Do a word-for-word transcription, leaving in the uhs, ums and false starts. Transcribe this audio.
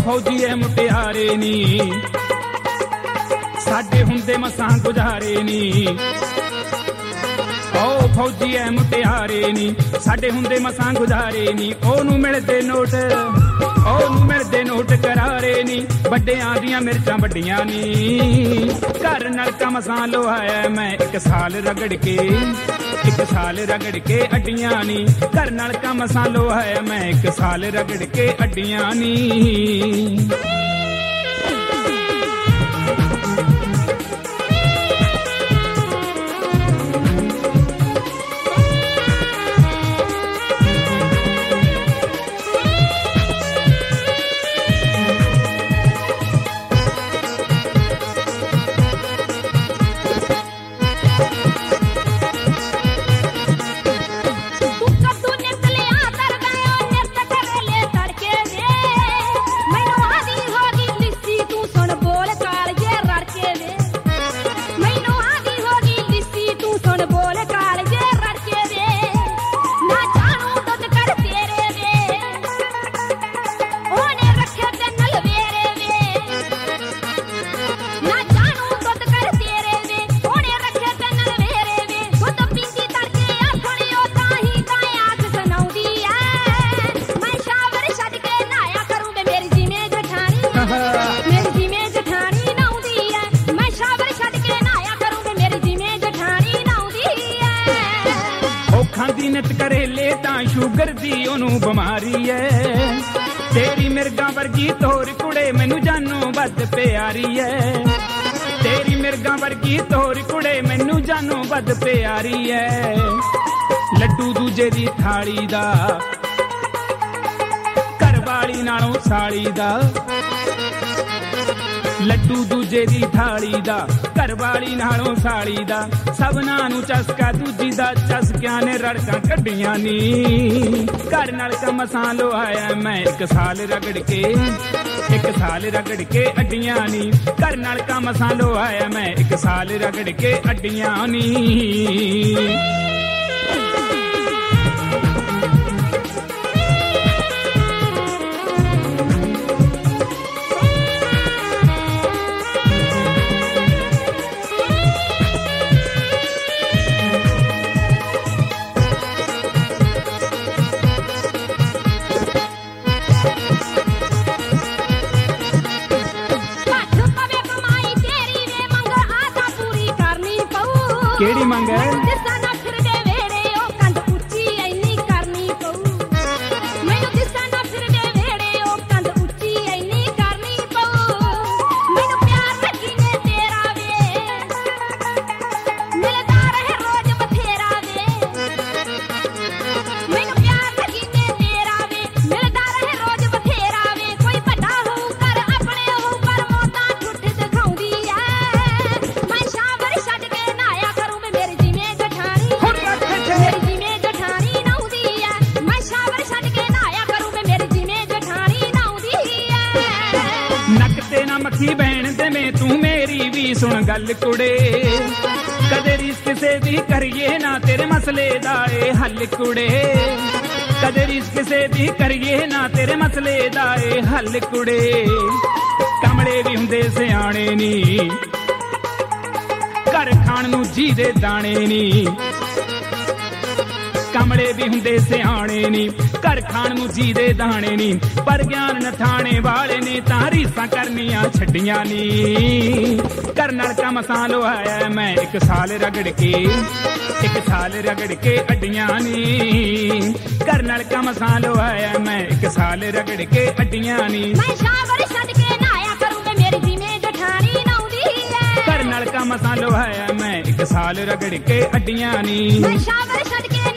फौजीए मुटियारे नी साडे हुंदे मसां गुजारे नी ओ फौजीए मुटियारे नी साडे हुंदे मसां गुजारे नी ओनू मिलदे नोट ओनू मिलदे नोट करारे नी वड्डियां दियां मिर्चां वड्डियां नी घर नलका मसां लोहाया मैं एक साल रगड़ के एक साल रगड़ के अड्डियां नी घर नलका मसां लोहाया मैं एक साल रगड़ के अड्डियां नी करेले तां शुगर दी ओनू बीमारी है तेरी मिर्गा वर्गी तोर कुड़े मैनू जानू बद प्यारी है तेरी मिर्गा वर्गी तोर कुड़े मैनू जानू बद प्यारी है लड्डू दूजे दी थाली दा घर वाली नालों साली दा लड्डू दूजे दी थाली दा घर वाली नालों साली दा सबना नू चसका दूजी दा चसकियां ने रड़कां कड्डियां नी घर नलका मसां लोहाया मैं एक साल रगड़ के एक साल रगड़ के अड्डियां नी घर नलका मसां लोहाया मैं एक साल रगड़ के अड्डियां नी केड़ी मंग है मक्खी बहन दे में तू मेरी भी सुन गल कुड़े कदे रिश्क से भी करिए ना तेरे मसले दाए हल कुड़े कदे रिश्क से भी करिए ना तेरे मसले दाए हल कुड़े कमले भी हुंदे सियाणे नी घर खाण नू जी दे दाणे नी कमले भी हुंदे सियाणे नी घर खाण नू जी दे दाणे नी पर ज्ञान नथाणे वाले ने तां रीसां करनियां छड्डियां नी घर नलका मसां लोहाया मैं एक साल रगड़ के एक साल रगड़ के अड्डियां नी घर नलका मसां लोहाया मैं एक साल रगड़ के अड्डियां नी मैं शावर छड्ड के नहाया करूं ते मेरी जिमें जठानी नाउंदी है घर नलका मसां लोहाया मैं एक साल रगड़ के अड्डियां नी मैं शावर छड्ड के